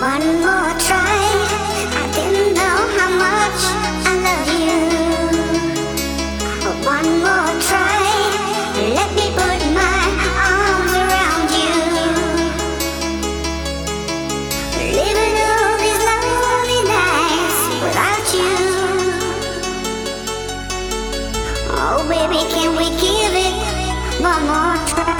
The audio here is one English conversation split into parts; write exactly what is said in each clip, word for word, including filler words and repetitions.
One more try. I didn't know how much I love you. One more try. Let me put my arms around you. Living all these lonely nights without you. Oh baby, can we give it one more try?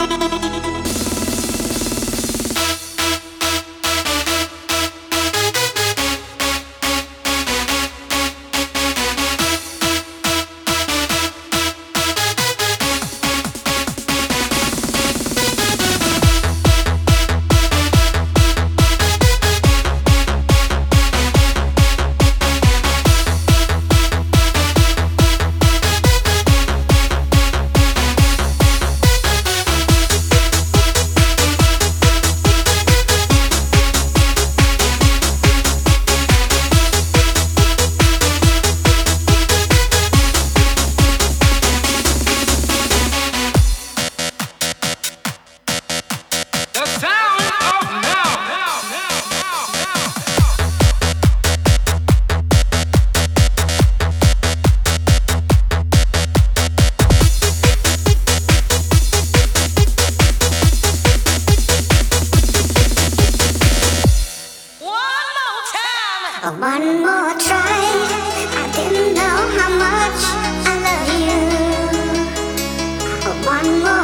One more try. I didn't know how much I love you. One more